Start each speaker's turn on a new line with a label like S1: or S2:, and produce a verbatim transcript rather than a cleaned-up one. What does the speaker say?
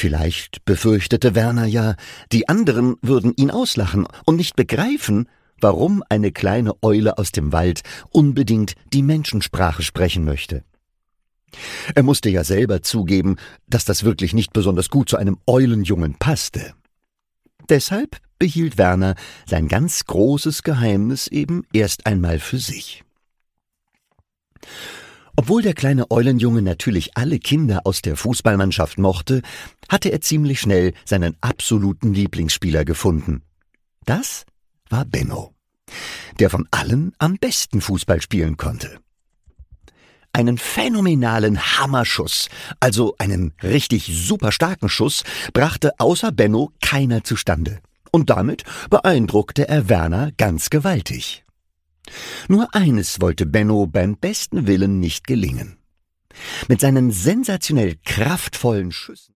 S1: Vielleicht befürchtete Werner ja, die anderen würden ihn auslachen und nicht begreifen, warum eine kleine Eule aus dem Wald unbedingt die Menschensprache sprechen möchte. Er musste ja selber zugeben, dass das wirklich nicht besonders gut zu einem Eulenjungen passte. Deshalb behielt Werner sein ganz großes Geheimnis eben erst einmal für sich. Obwohl der kleine Eulenjunge natürlich alle Kinder aus der Fußballmannschaft mochte, hatte er ziemlich schnell seinen absoluten Lieblingsspieler gefunden. Das war Benno, der von allen am besten Fußball spielen konnte. Einen phänomenalen Hammerschuss, also einen richtig super starken Schuss, brachte außer Benno keiner zustande. Und damit beeindruckte er Werner ganz gewaltig. Nur eines wollte Benno beim besten Willen nicht gelingen. Mit seinen sensationell kraftvollen Schüssen